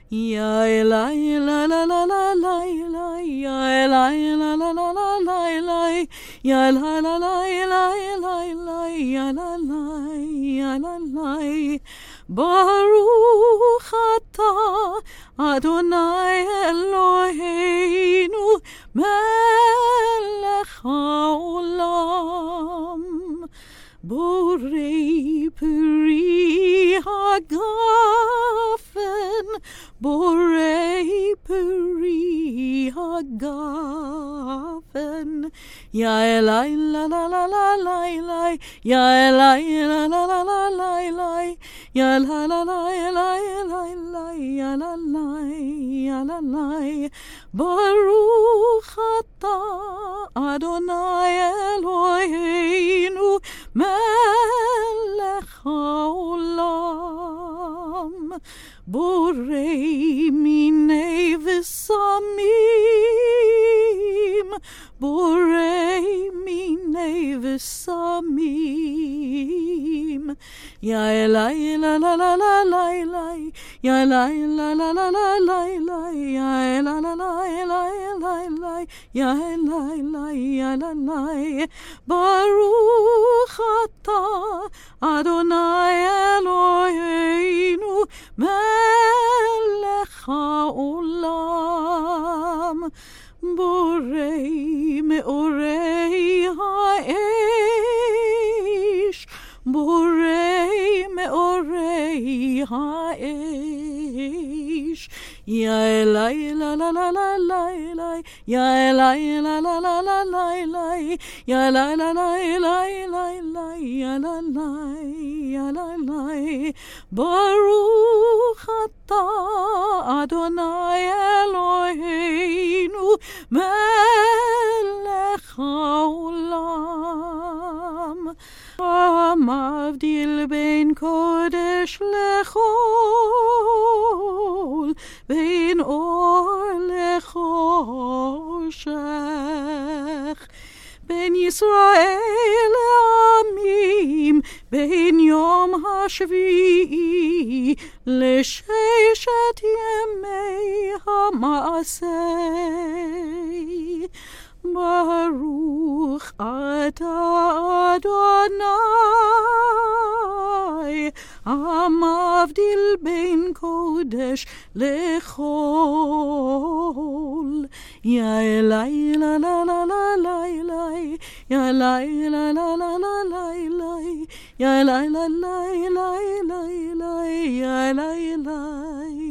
Ya Eli, la la la la la Eli, ya Eli, la la la la la Eli, ya la la la Eli, la Eli, ya la la, ya la la. Baruch atah Adonai Eloheinu melech haolam. Borei peri hagafen, borei peri hagafen. Ya Eli, la la la la la Eli, ya Eli, la la la la la Eli, ya la la la Eli, Eli, ya la la, ya la la. Baruch atah Adonai Eloheinu melech haolam. Borei minei v'samim, borei minei v'samim. Ya Eli, la la la la la Eli, ya Eli, la la la la la Eli, ya la la la Eli, Eli, ya Eli, ya la la. Baruch atah Adonai Eloheinu melech haolam. Borei meorei ha'esh, borei meorei ha'esh. Ya Eli, la la la la la Eli, ya Eli, la la la la la Eli, ya la la la Eli, ya la la, ya la la. Baruch atah Adonai Eloheinu melech haolam. Amavdil ben kodesh lechol, ben or lechoshech, ben Yisrael amim, ben yom hashvi'i l'sheshet yemei ha'maaseh. Baruch atah Adonai, amavdil ben kodesh lechol. Ya Eli, la la la la la Eli, ya Eli, la la la la la Eli, ya Eli, la la la la Eli, ya Eli.